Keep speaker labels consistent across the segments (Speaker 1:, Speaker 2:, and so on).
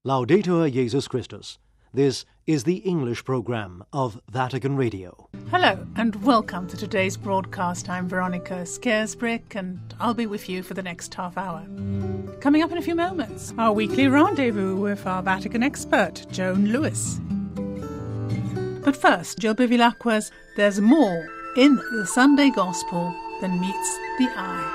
Speaker 1: Laudetur Jesus Christus. This is the English programme of Vatican Radio.
Speaker 2: Hello and welcome to today's broadcast. I'm Veronica Scaresbrick and I'll be with you for the next half hour. Coming up in a few moments, our weekly rendezvous with our Vatican expert, Joan Lewis. But first, Joe Bevilacqua's There's More in the Sunday Gospel Than Meets the Eye.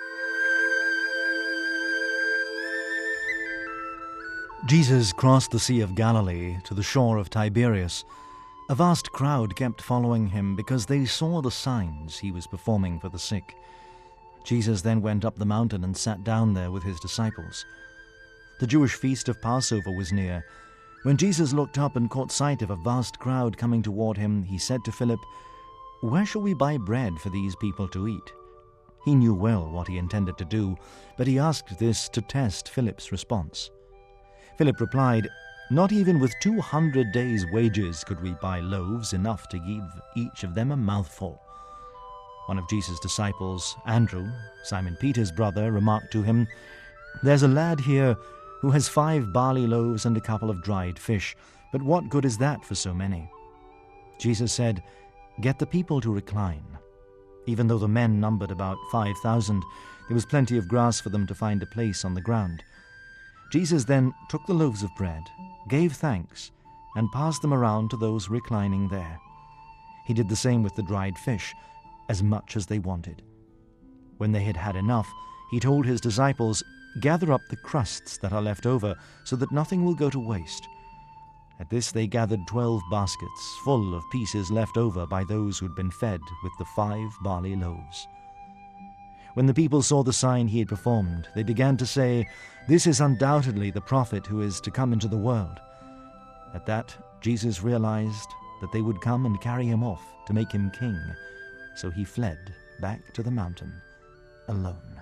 Speaker 3: Jesus crossed the Sea of Galilee to the shore of Tiberias. A vast crowd kept following him because they saw the signs he was performing for the sick. Jesus then went up the mountain and sat down there with his disciples. The Jewish feast of Passover was near. When Jesus looked up and caught sight of a vast crowd coming toward him, he said to Philip, "Where shall we buy bread for these people to eat?" He knew well what he intended to do, but he asked this to test Philip's response. Philip replied, "Not even with 200 days' wages could we buy loaves enough to give each of them a mouthful." One of Jesus' disciples, Andrew, Simon Peter's brother, remarked to him, "There's a lad here who has 5 barley loaves and a couple of dried fish, but what good is that for so many?" Jesus said, "Get the people to recline." Even though the men numbered about 5,000, there was plenty of grass for them to find a place on the ground. Jesus then took the loaves of bread, gave thanks, and passed them around to those reclining there. He did the same with the dried fish, as much as they wanted. When they had had enough, he told his disciples, "Gather up the crusts that are left over, so that nothing will go to waste." At this they gathered 12 baskets full of pieces left over by those who had been fed with the 5 barley loaves. When the people saw the sign he had performed, they began to say, "This is undoubtedly the prophet who is to come into the world." At that, Jesus realized that they would come and carry him off to make him king, so he fled back to the mountain alone.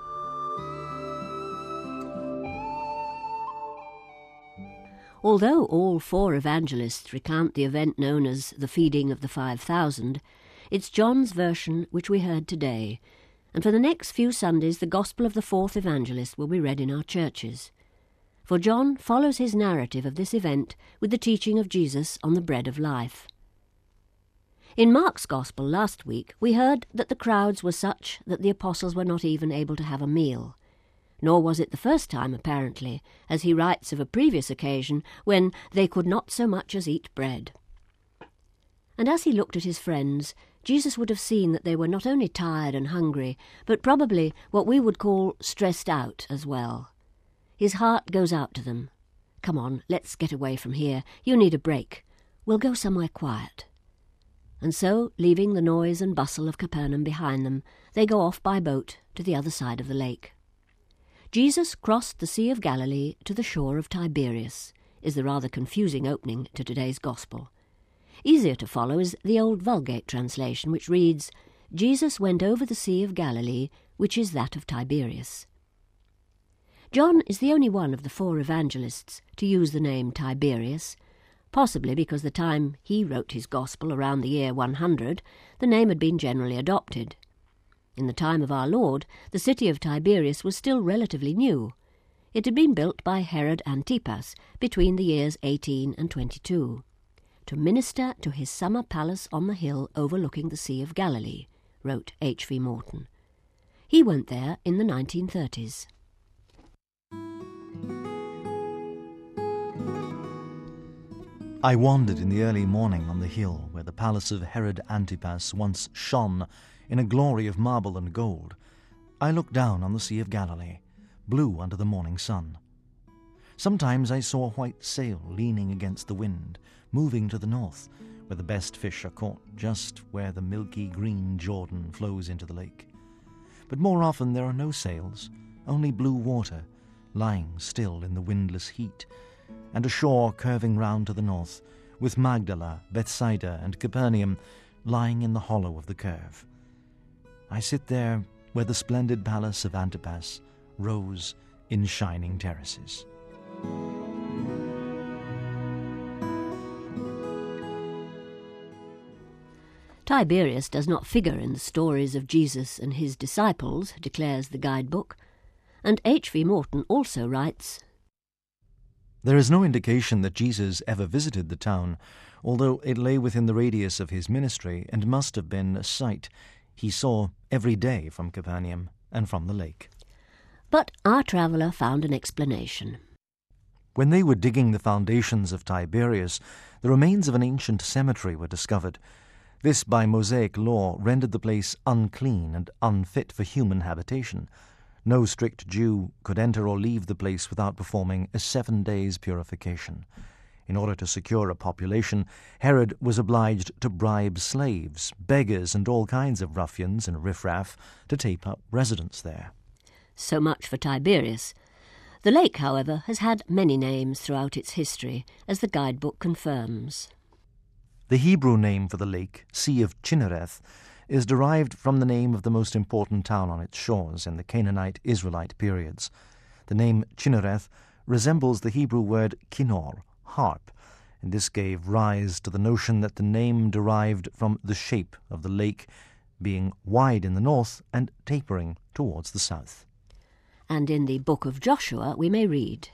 Speaker 4: Although all 4 evangelists recount the event known as the feeding of the 5,000, it's John's version which we heard today, and for the next few Sundays the Gospel of the 4th Evangelist will be read in our churches. For John follows his narrative of this event with the teaching of Jesus on the bread of life. In Mark's Gospel last week we heard that the crowds were such that the apostles were not even able to have a meal. Nor was it the first time, apparently, as he writes of a previous occasion when they could not so much as eat bread. And as he looked at his friends, Jesus would have seen that they were not only tired and hungry, but probably what we would call stressed out as well. His heart goes out to them. "Come on, let's get away from here. You need a break. We'll go somewhere quiet." And so, leaving the noise and bustle of Capernaum behind them, they go off by boat to the other side of the lake. Jesus crossed the Sea of Galilee to the shore of Tiberias, is the rather confusing opening to today's Gospel. Easier to follow is the old Vulgate translation, which reads, "Jesus went over the Sea of Galilee, which is that of Tiberias." John is the only one of the 4 evangelists to use the name Tiberias, possibly because the time he wrote his Gospel, around the year 100, the name had been generally adopted. In the time of our Lord, the city of Tiberias was still relatively new. It had been built by Herod Antipas between the years 18 and 22. To minister to his summer palace on the hill overlooking the Sea of Galilee, wrote H.V. Morton. He went there in the 1930s.
Speaker 3: I wandered in the early morning on the hill where the palace of Herod Antipas once shone in a glory of marble and gold. I looked down on the Sea of Galilee, blue under the morning sun. Sometimes I saw a white sail leaning against the wind, moving to the north, where the best fish are caught, just where the milky green Jordan flows into the lake. But more often there are no sails, only blue water, lying still in the windless heat, and a shore curving round to the north, with Magdala, Bethsaida, and Capernaum lying in the hollow of the curve. I sit there where the splendid palace of Antipas rose in shining terraces.
Speaker 4: Tiberias does not figure in the stories of Jesus and his disciples, declares the guidebook, and H.V. Morton also writes,
Speaker 3: There is no indication that Jesus ever visited the town, although it lay within the radius of his ministry and must have been a sight he saw every day from Capernaum and from the lake.
Speaker 4: But our traveller found an explanation.
Speaker 3: When they were digging the foundations of Tiberias, the remains of an ancient cemetery were discovered. This, by Mosaic law, rendered the place unclean and unfit for human habitation. No strict Jew could enter or leave the place without performing a 7 days' purification. In order to secure a population, Herod was obliged to bribe slaves, beggars, and all kinds of ruffians and riffraff to take up residence there.
Speaker 4: So much for Tiberias. The lake, however, has had many names throughout its history, as the guidebook confirms.
Speaker 3: The Hebrew name for the lake, Sea of Chinnereth, is derived from the name of the most important town on its shores in the Canaanite-Israelite periods. The name Chinnereth resembles the Hebrew word kinor, harp, and this gave rise to the notion that the name derived from the shape of the lake being wide in the north and tapering towards the south.
Speaker 4: And in the book of Joshua we may read,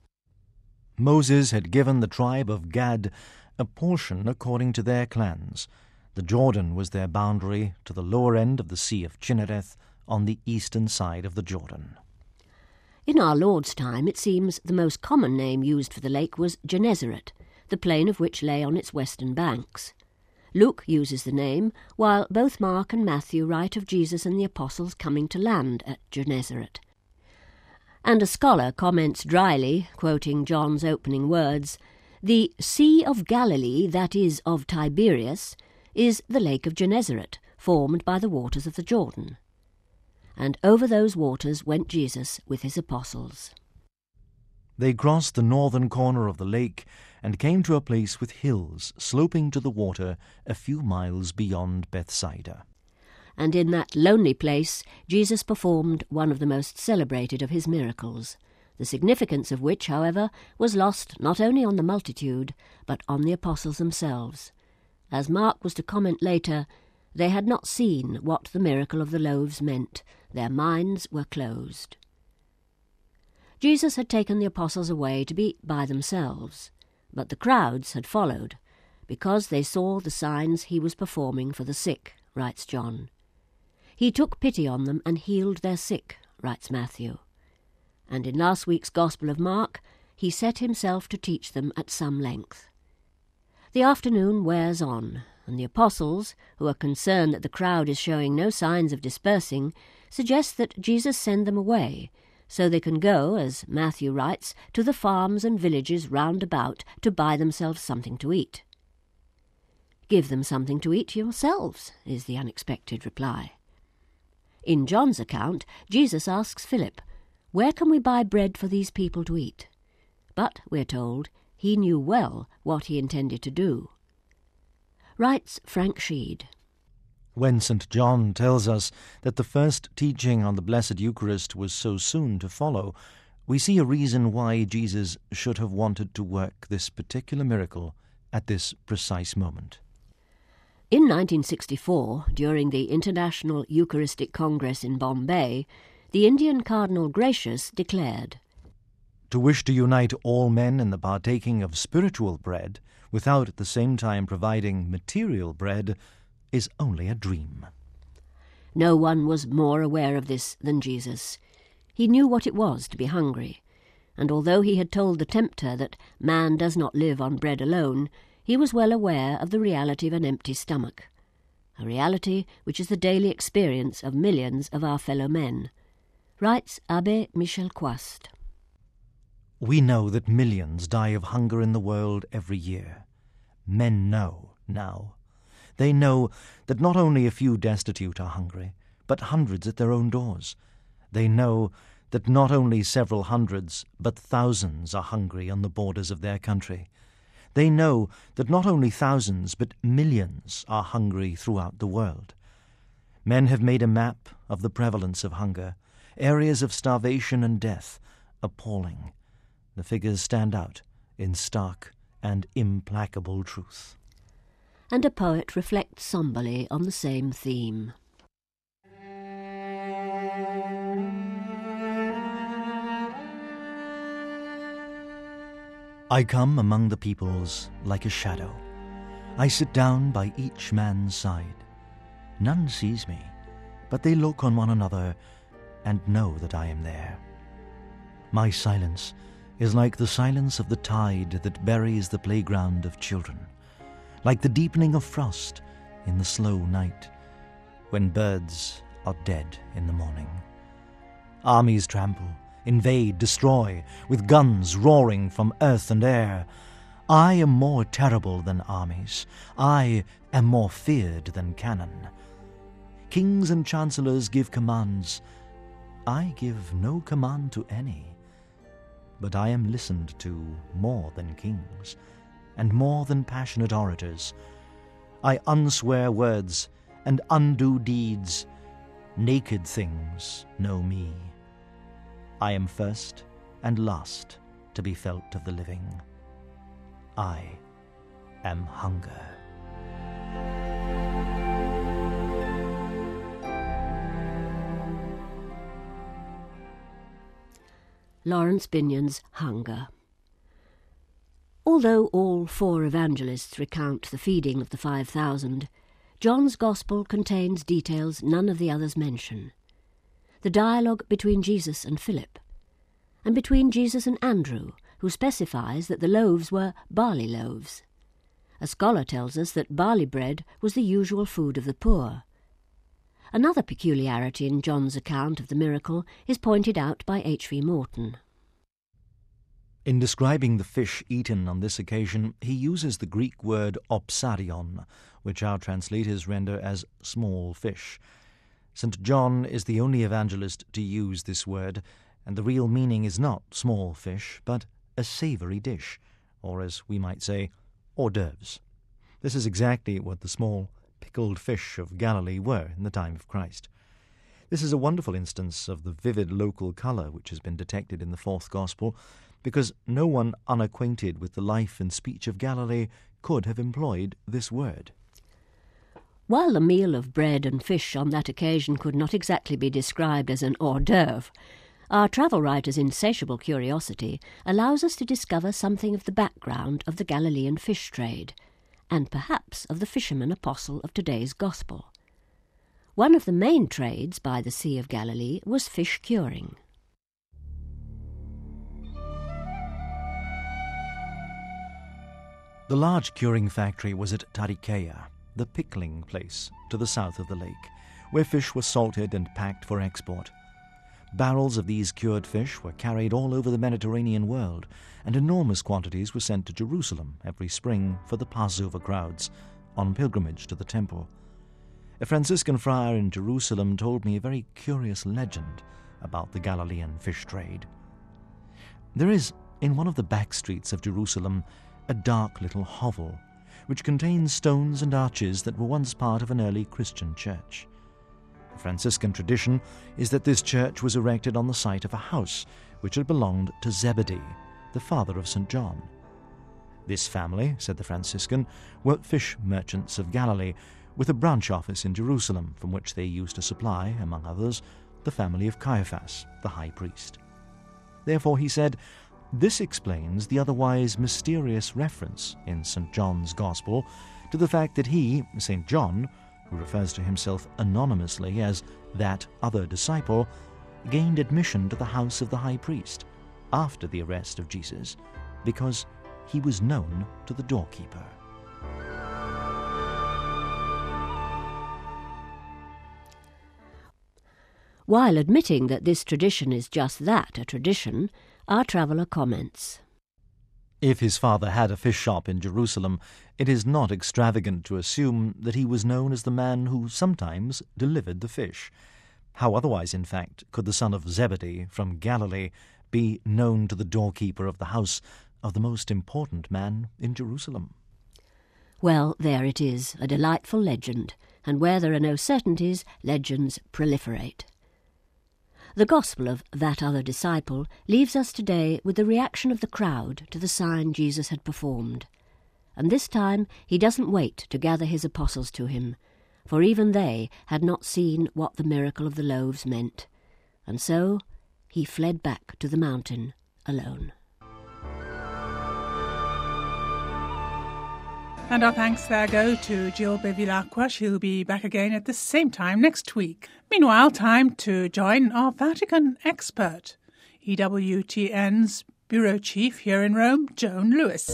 Speaker 3: Moses had given the tribe of Gad a portion according to their clans. The Jordan was their boundary to the lower end of the Sea of Chinnereth on the eastern side of the Jordan.
Speaker 4: In our Lord's time, it seems the most common name used for the lake was Gennesaret, the plain of which lay on its western banks. Luke uses the name, while both Mark and Matthew write of Jesus and the apostles coming to land at Gennesaret. And a scholar comments dryly, quoting John's opening words, "The Sea of Galilee, that is, of Tiberias, is the lake of Gennesaret, formed by the waters of the Jordan. And over those waters went Jesus with his apostles."
Speaker 3: They crossed the northern corner of the lake and came to a place with hills sloping to the water a few miles beyond Bethsaida.
Speaker 4: And in that lonely place Jesus performed one of the most celebrated of his miracles, the significance of which, however, was lost not only on the multitude, but on the apostles themselves. As Mark was to comment later, they had not seen what the miracle of the loaves meant. Their minds were closed. Jesus had taken the apostles away to be by themselves, but the crowds had followed, because they saw the signs he was performing for the sick, writes John. He took pity on them and healed their sick, writes Matthew. And in last week's Gospel of Mark, he set himself to teach them at some length. The afternoon wears on, and the apostles, who are concerned that the crowd is showing no signs of dispersing, suggest that Jesus send them away, so they can go, as Matthew writes, to the farms and villages round about to buy themselves something to eat. "Give them something to eat yourselves," is the unexpected reply. In John's account, Jesus asks Philip, "Where can we buy bread for these people to eat?" But, we're told, he knew well what he intended to do. Writes Frank Sheed,
Speaker 3: When St. John tells us that the first teaching on the Blessed Eucharist was so soon to follow, we see a reason why Jesus should have wanted to work this particular miracle at this precise moment.
Speaker 4: In 1964, during the International Eucharistic Congress in Bombay, the Indian Cardinal Gracious declared,
Speaker 3: To wish to unite all men in the partaking of spiritual bread, without at the same time providing material bread, is only a dream.
Speaker 4: No one was more aware of this than Jesus. He knew what it was to be hungry, and although he had told the tempter that man does not live on bread alone, he was well aware of the reality of an empty stomach, a reality which is the daily experience of millions of our fellow men, writes Abbé Michel Quast.
Speaker 3: We know that millions die of hunger in the world every year. Men know now. They know that not only a few destitute are hungry, but hundreds at their own doors. They know that not only several hundreds, but thousands are hungry on the borders of their country. They know that not only thousands, but millions are hungry throughout the world. Men have made a map of the prevalence of hunger, areas of starvation and death, appalling. The figures stand out in stark and implacable truth.
Speaker 4: And a poet reflects somberly on the same theme.
Speaker 3: I come among the peoples like a shadow. I sit down by each man's side. None sees me, but they look on one another and know that I am there. My silence is like the silence of the tide that buries the playground of children, like the deepening of frost in the slow night, when birds are dead in the morning. Armies trample, invade, destroy, with guns roaring from earth and air. I am more terrible than armies. I am more feared than cannon. Kings and chancellors give commands. I give no command to any. But I am listened to more than kings, and more than passionate orators. I unswear words and undo deeds. Naked things know me. I am first and last to be felt of the living. I am hunger.
Speaker 4: Lawrence Binyon's Hunger. Although all 4 evangelists recount the feeding of the 5,000, John's Gospel contains details none of the others mention. The dialogue between Jesus and Philip, and between Jesus and Andrew, who specifies that the loaves were barley loaves. A scholar tells us that barley bread was the usual food of the poor. Another peculiarity in John's account of the miracle is pointed out by H.V. Morton.
Speaker 3: In describing the fish eaten on this occasion, he uses the Greek word opsarion, which our translators render as small fish. St. John is the only evangelist to use this word, and the real meaning is not small fish, but a savoury dish, or as we might say, hors d'oeuvres. This is exactly what the small pickled fish of Galilee were in the time of Christ. This is a wonderful instance of the vivid local colour which has been detected in the 4th Gospel, because no one unacquainted with the life and speech of Galilee could have employed this word.
Speaker 4: While the meal of bread and fish on that occasion could not exactly be described as an hors d'oeuvre, our travel writer's insatiable curiosity allows us to discover something of the background of the Galilean fish trade, and perhaps of the fisherman apostle of today's Gospel. One of the main trades by the Sea of Galilee was fish curing.
Speaker 3: The large curing factory was at Taricheia, the pickling place to the south of the lake, where fish were salted and packed for export. Barrels of these cured fish were carried all over the Mediterranean world, and enormous quantities were sent to Jerusalem every spring for the Passover crowds on pilgrimage to the temple. A Franciscan friar in Jerusalem told me a very curious legend about the Galilean fish trade. There is, in one of the back streets of Jerusalem, a dark little hovel, which contains stones and arches that were once part of an early Christian church. The Franciscan tradition is that this church was erected on the site of a house which had belonged to Zebedee, the father of St. John. This family, said the Franciscan, were fish merchants of Galilee, with a branch office in Jerusalem from which they used to supply, among others, the family of Caiaphas, the high priest. Therefore, he said, this explains the otherwise mysterious reference in St. John's Gospel to the fact that he, St. John, who refers to himself anonymously as that other disciple, gained admission to the house of the high priest after the arrest of Jesus, because he was known to the doorkeeper.
Speaker 4: While admitting that this tradition is just that, a tradition, our traveller comments.
Speaker 3: If his father had a fish shop in Jerusalem, it is not extravagant to assume that he was known as the man who sometimes delivered the fish. How otherwise, in fact, could the son of Zebedee from Galilee be known to the doorkeeper of the house of the most important man in Jerusalem?
Speaker 4: Well, there it is, a delightful legend, and where there are no certainties, legends proliferate. The Gospel of that other disciple leaves us today with the reaction of the crowd to the sign Jesus had performed. And this time he doesn't wait to gather his apostles to him, for even they had not seen what the miracle of the loaves meant. And so he fled back to the mountain alone.
Speaker 2: And our thanks there go to Jill Bevilacqua. She'll be back again at the same time next week. Meanwhile, time to join our Vatican expert, EWTN's Bureau Chief here in Rome, Joan Lewis.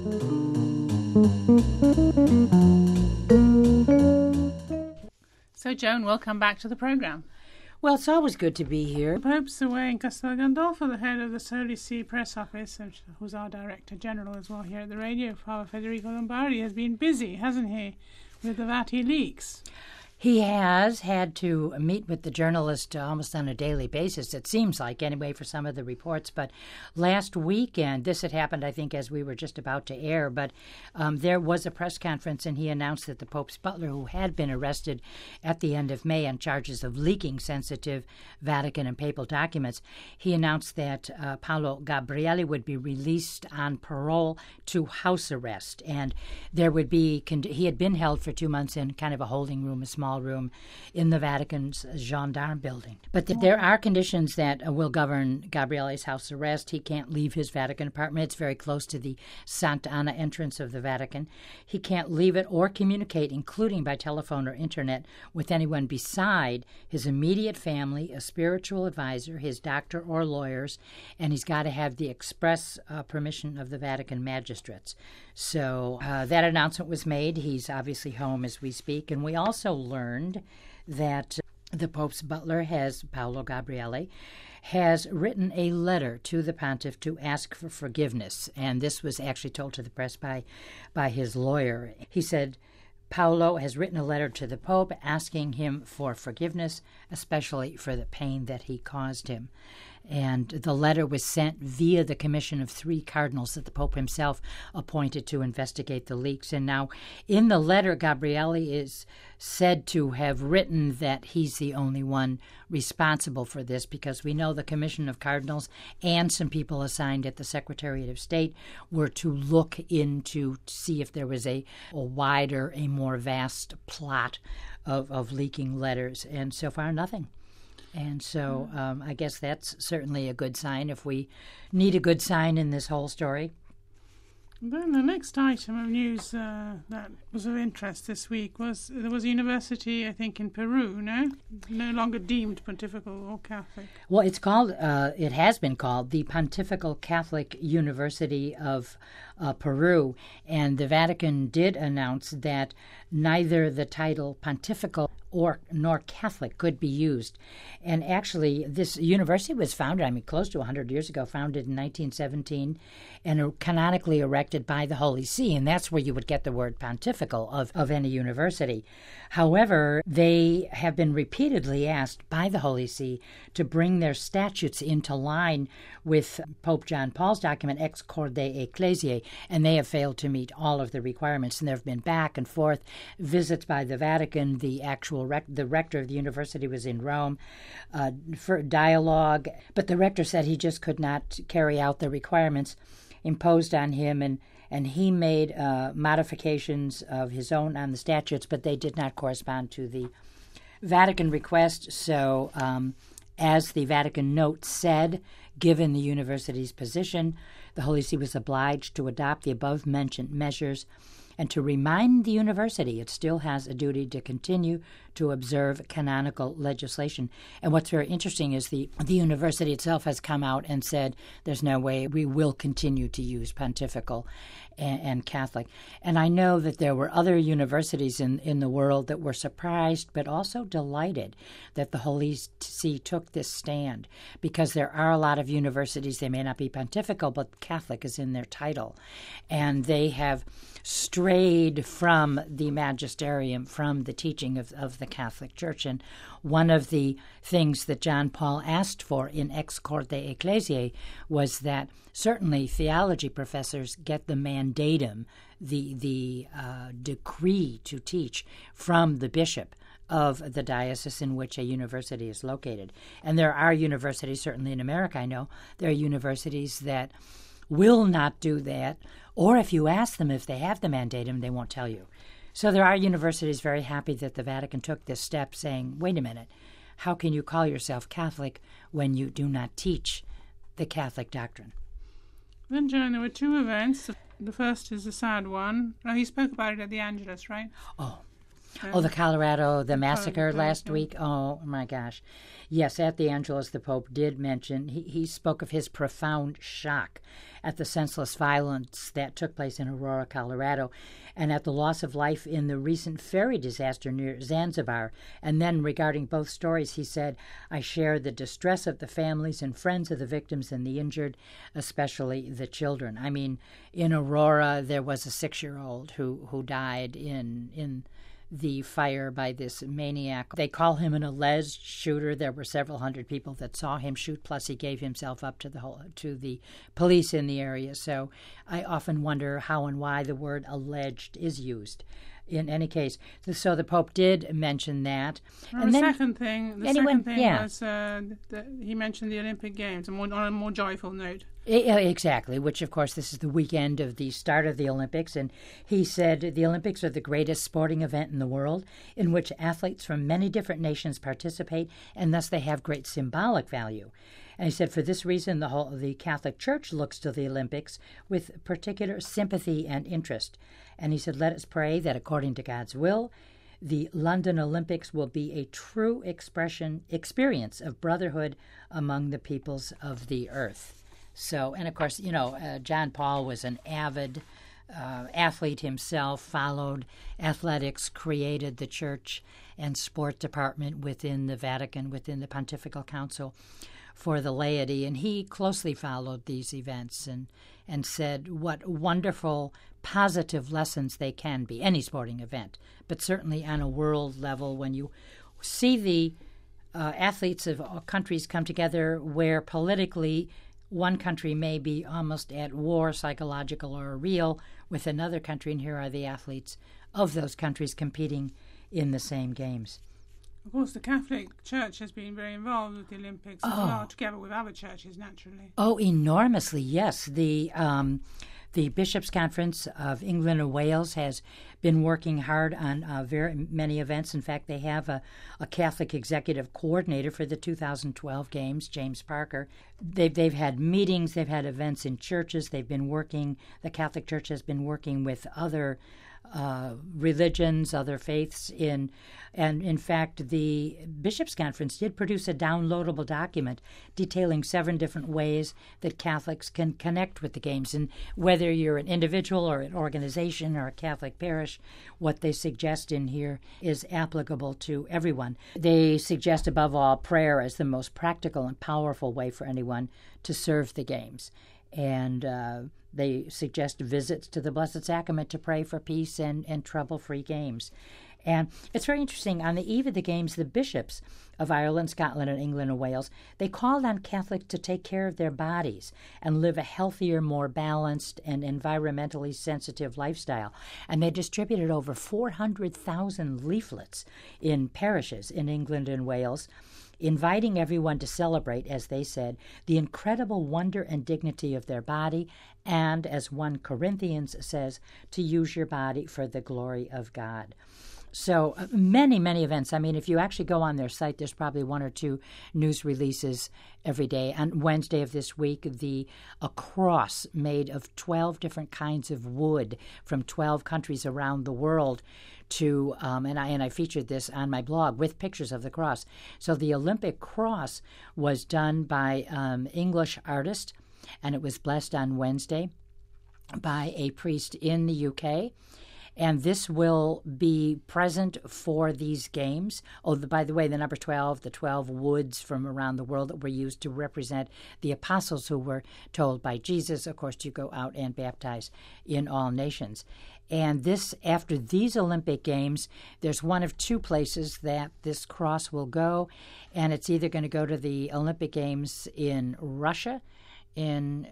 Speaker 2: So, Joan, welcome back to the programme.
Speaker 5: Well, it's always good to be here.
Speaker 2: The Pope's away in Castel Gandolfo, the head of the Holy See Press Office, who's our Director General as well here at the radio. Father Federico Lombardi has been busy, hasn't he, with the Vati leaks?
Speaker 5: He has had to meet with the journalist almost on a daily basis, it seems like, anyway, for some of the reports. But last weekend, this had happened, I think, as we were just about to air, but there was a press conference, and he announced that the Pope's butler, who had been arrested at the end of May on charges of leaking sensitive Vatican and papal documents, he announced that Paolo Gabrielli would be released on parole to house arrest. And there would be, he had been held for 2 months in kind of a holding room, a small room in the Vatican's Gendarme building. But there are conditions that will govern Gabrielli's house arrest. He can't leave his Vatican apartment. It's very close to the Santa Ana entrance of the Vatican. He can't leave it or communicate, including by telephone or internet, with anyone beside his immediate family, a spiritual advisor, his doctor or lawyers, and he's got to have the express permission of the Vatican magistrates. So that announcement was made. He's obviously home as we speak. And we also learned that the Pope's butler, Paolo Gabrielli, has written a letter to the pontiff to ask for forgiveness. And this was actually told to the press by his lawyer. He said, Paolo has written a letter to the Pope asking him for forgiveness, especially for the pain that he caused him. And the letter was sent via the commission of 3 cardinals that the Pope himself appointed to investigate the leaks. And now in the letter, Gabrielli is said to have written that he's the only one responsible for this, because we know the commission of cardinals and some people assigned at the Secretariat of State were to look into to see if there was a wider, a more vast plot of leaking letters. And so far, nothing. And so I guess that's certainly a good sign if we need a good sign in this whole story.
Speaker 2: Then the next item of news that was of interest this week was there was a university, I think, in Peru, no longer deemed pontifical or Catholic.
Speaker 5: Well, it's called, it has been called the Pontifical Catholic University of Peru, and the Vatican did announce that neither the title pontifical nor Catholic could be used. And actually, this university was founded, close to 100 years ago, founded in 1917, and canonically erected by the Holy See, and that's where you would get the word pontifical of any university. However, they have been repeatedly asked by the Holy See to bring their statutes into line with Pope John Paul's document, Ex Corde Ecclesiae, and they have failed to meet all of the requirements. And there have been back and forth visits by the Vatican. The actual the rector of the university was in Rome for dialogue, but the rector said he just could not carry out the requirements imposed on him, and he made modifications of his own on the statutes, but they did not correspond to the Vatican request. So as the Vatican note said, given the university's position, the Holy See was obliged to adopt the above-mentioned measures and to remind the university it still has a duty to continue to observe canonical legislation. And what's very interesting is the university itself has come out and said there's no way we will continue to use pontifical and Catholic. And I know that there were other universities in the world that were surprised but also delighted that the Holy See took this stand, because there are a lot of universities, they may not be pontifical, but Catholic is in their title. And they have strayed from the magisterium, from the teaching of the Catholic Church. And one of the things that John Paul asked for in Ex Corde Ecclesiae was that certainly theology professors get the mandatum, the decree to teach from the bishop of the diocese in which a university is located. And there are universities, certainly in America I know, there are universities that will not do that, or if you ask them if they have the mandatum, they won't tell you. So there are universities very happy that the Vatican took this step, saying, wait a minute, how can you call yourself Catholic when you do not teach the Catholic doctrine?
Speaker 2: Then, Joan, there were 2 events. The first is a sad one. No, he spoke about it at the Angelus, right?
Speaker 5: The Colorado, the massacre last
Speaker 2: yeah.
Speaker 5: week. Oh, my gosh. Yes, at the Angelus, the Pope did mention, he spoke of his profound shock at the senseless violence that took place in Aurora, Colorado, and at the loss of life in the recent ferry disaster near Zanzibar. And then regarding both stories, he said, I share the distress of the families and friends of the victims and the injured, especially the children. I mean, in Aurora, there was a 6-year-old who died in the fire by this maniac. They call him an alleged shooter. There were several hundred people that saw him shoot, plus he gave himself up to the police in the area. So I often wonder how and why the word alleged is used. In any case, so the Pope did mention that.
Speaker 2: And the second thing was that he mentioned the Olympic Games on a more joyful note.
Speaker 5: Exactly, which, of course, this is the weekend of the start of the Olympics. And he said the Olympics are the greatest sporting event in the world in which athletes from many different nations participate, and thus they have great symbolic value. And he said for this reason, the Catholic Church looks to the Olympics with particular sympathy and interest. And he said, let us pray that according to God's will, the London Olympics will be a true experience of brotherhood among the peoples of the earth. So, and of course, John Paul was an avid athlete himself, followed athletics, created the church and sport department within the Vatican, within the Pontifical Council for the laity, and he closely followed these events and said what wonderful positive lessons they can be, any sporting event, but certainly on a world level when you see the athletes of all countries come together where politically one country may be almost at war, psychological or real, with another country, and here are the athletes of those countries competing in the same games.
Speaker 2: Of course, the Catholic Church has been very involved with the Olympics as well, together with other churches, naturally.
Speaker 5: Oh, enormously, yes. The Bishops' Conference of England and Wales has been working hard on very many events. In fact, they have a Catholic executive coordinator for the 2012 Games, James Parker. They've had meetings, they've had events in churches. They've been working. The Catholic Church has been working with other religions, other faiths and in fact the Bishops' Conference did produce a downloadable document detailing 7 different ways that Catholics can connect with the games, and whether you're an individual or an organization or a Catholic parish, what they suggest in here is applicable to everyone. They suggest above all prayer as the most practical and powerful way for anyone to serve the games, and they suggest visits to the Blessed Sacrament to pray for peace and trouble-free games. And it's very interesting. On the eve of the Games, the bishops of Ireland, Scotland, and England and Wales, they called on Catholics to take care of their bodies and live a healthier, more balanced, and environmentally sensitive lifestyle. And they distributed over 400,000 leaflets in parishes in England and Wales, inviting everyone to celebrate, as they said, the incredible wonder and dignity of their body, and, as 1 Corinthians says, to use your body for the glory of God. So many, many events. I mean, if you actually go on their site, there's probably 1 or 2 news releases every day. On Wednesday of this week, a cross made of 12 different kinds of wood from 12 countries around the world to, and I featured this on my blog with pictures of the cross. So the Olympic cross was done by English artist, and it was blessed on Wednesday by a priest in the UK. And this will be present for these games. Oh, by the way, the number 12, the 12 woods from around the world that were used to represent the apostles who were told by Jesus, of course, to go out and baptize in all nations. And this, after these Olympic Games, there's 1 of 2 places that this cross will go, and it's either going to go to the Olympic Games in Russia in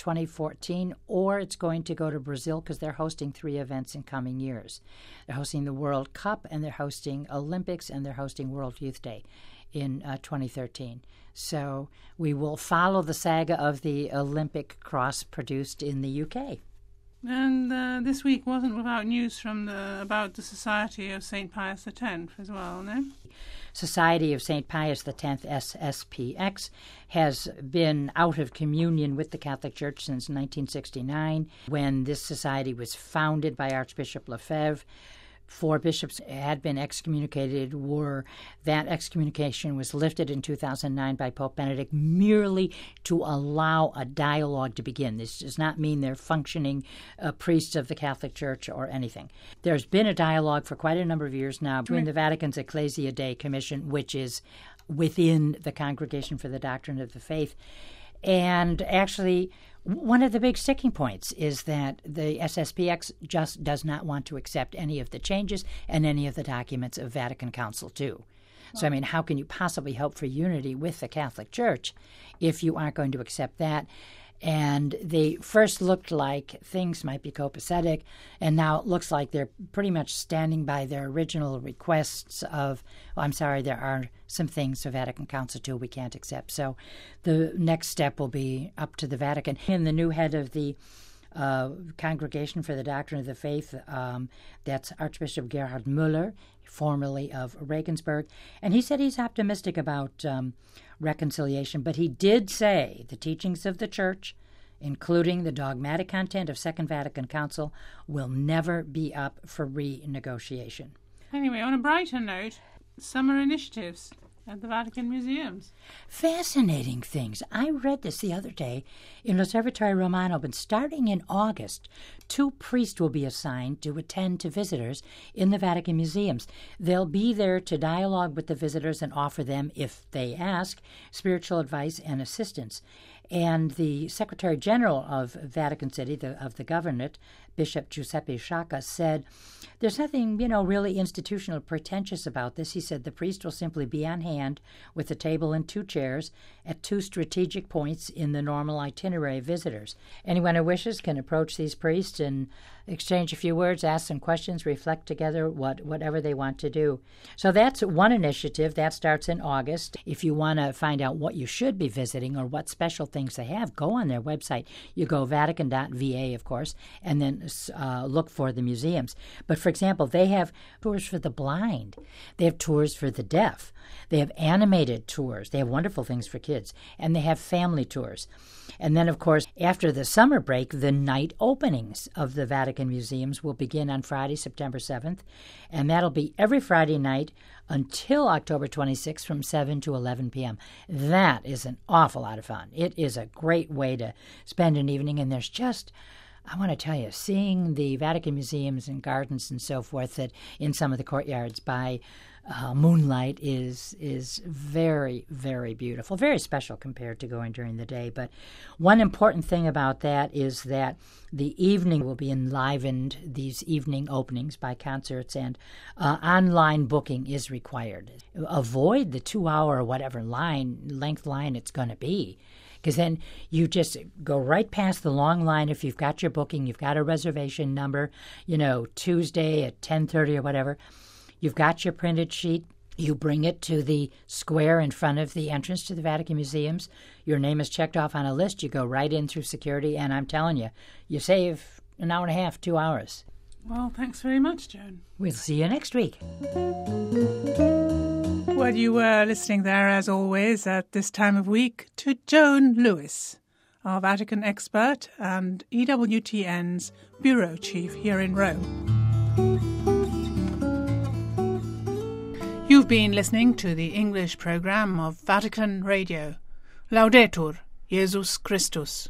Speaker 5: 2014, or it's going to go to Brazil because they're hosting 3 events in coming years. They're hosting the World Cup, and they're hosting Olympics, and they're hosting World Youth Day in 2013. So we will follow the saga of the Olympic cross produced in the UK.
Speaker 2: And this week wasn't without news from about the Society of St. Pius X as well, no?
Speaker 5: Society of St. Pius X, SSPX, has been out of communion with the Catholic Church since 1969, when this society was founded by Archbishop Lefebvre. 4 bishops had been excommunicated. That excommunication was lifted in 2009 by Pope Benedict merely to allow a dialogue to begin. This does not mean they're functioning priests of the Catholic Church or anything. There's been a dialogue for quite a number of years now between the Vatican's Ecclesia Dei Commission, which is within the Congregation for the Doctrine of the Faith. And actually, one of the big sticking points is that the SSPX just does not want to accept any of the changes and any of the documents of Vatican Council II. So, I mean, how can you possibly hope for unity with the Catholic Church if you aren't going to accept that? And they first looked like things might be copacetic, and now it looks like they're pretty much standing by their original requests of, there are some things of Vatican Council II we can't accept. So the next step will be up to the Vatican. And the new head of the Congregation for the Doctrine of the Faith, that's Archbishop Gerhard Müller, formerly of Regensburg, and he said he's optimistic about reconciliation, but he did say the teachings of the Church, including the dogmatic content of Second Vatican Council, will never be up for renegotiation.
Speaker 2: Anyway, on a brighter note, summer initiatives at the Vatican museums.
Speaker 5: Fascinating things. I read this the other day in L'Osservatore Romano, but starting in August, 2 priests will be assigned to attend to visitors in the Vatican museums. They'll be there to dialogue with the visitors and offer them, if they ask, spiritual advice and assistance. And the Secretary General of Vatican City, of the Governorate, Bishop Giuseppe Sciacca, said, there's nothing, really institutional pretentious about this. He said the priest will simply be on hand with a table and 2 chairs at 2 strategic points in the normal itinerary of visitors. Anyone who wishes can approach these priests and exchange a few words, ask some questions, reflect together whatever they want to do. So that's one initiative. That starts in August. If you want to find out what you should be visiting or what special things they have, go on their website. You go vatican.va, of course, and then look for the museums. But for example, they have tours for the blind. They have tours for the deaf. They have animated tours. They have wonderful things for kids. And they have family tours. And then, of course, after the summer break, the night openings of the Vatican museums will begin on Friday, September 7th. And that'll be every Friday night until October 26th from 7 to 11 p.m. That is an awful lot of fun. It is a great way to spend an evening. And there's just, I want to tell you, seeing the Vatican museums and gardens and so forth that in some of the courtyards by moonlight is very, very beautiful, very special compared to going during the day. But one important thing about that is that the evening will be enlivened, these evening openings, by concerts, and online booking is required. Avoid the 2-hour or whatever length line it's going to be, because then you just go right past the long line. If you've got your booking, you've got a reservation number, Tuesday at 10:30 or whatever, you've got your printed sheet. You bring it to the square in front of the entrance to the Vatican museums. Your name is checked off on a list. You go right in through security, and I'm telling you, you save an hour and a half, 2 hours.
Speaker 2: Well, thanks very much, Joan.
Speaker 5: We'll see you next week.
Speaker 2: Well, you were listening there, as always, at this time of week, to Joan Lewis, our Vatican expert and EWTN's bureau chief here in Rome. You've been listening to the English programme of Vatican Radio. Laudetur Jesus Christus.